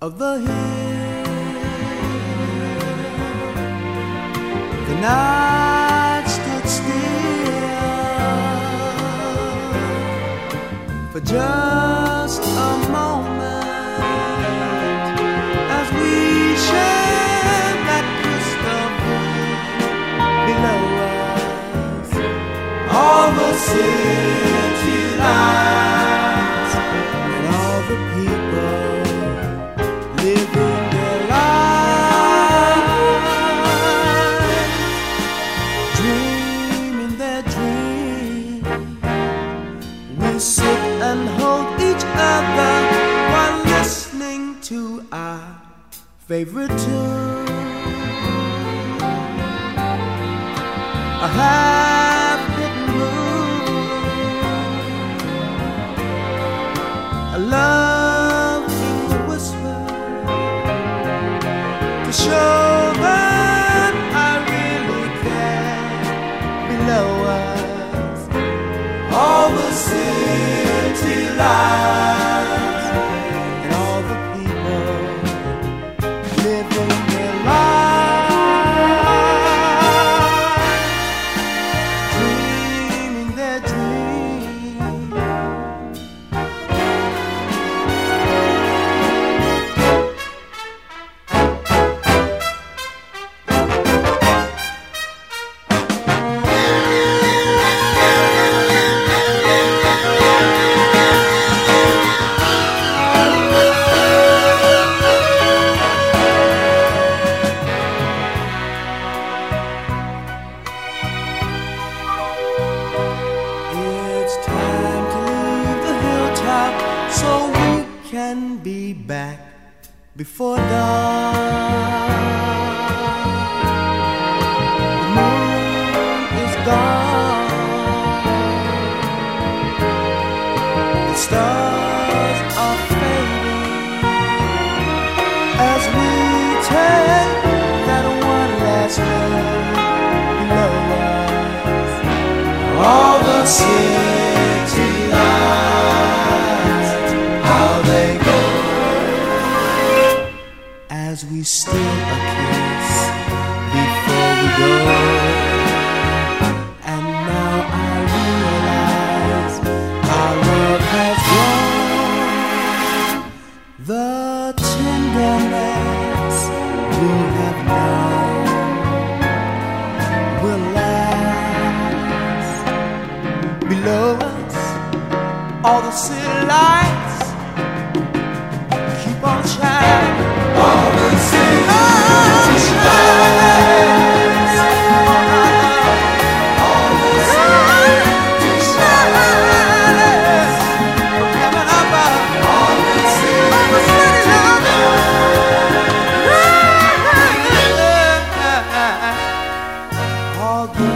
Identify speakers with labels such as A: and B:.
A: of the hill. The night stood still for just a moment as we shared that crystal below us. All the city lights and all the people living their lives, dreaming their dream. We sit and hold each other while listening to our favorite tune. A half-hidden moon, a love in the whisper, to show that I really care below us. All the city lights and all the people living their lives, dreaming their dream. It's time to leave the hilltop so we can be back before dawn. The moon is gone, the stars are fading as we take that one last look below us. All the city lights, how they go as we steal a kiss before we go. And now I realize our love has grown. The tenderness we have known will last. Below us, all the city lights keep on shining. All the city lights, all the city lights, from heaven above. All the city lights, all good.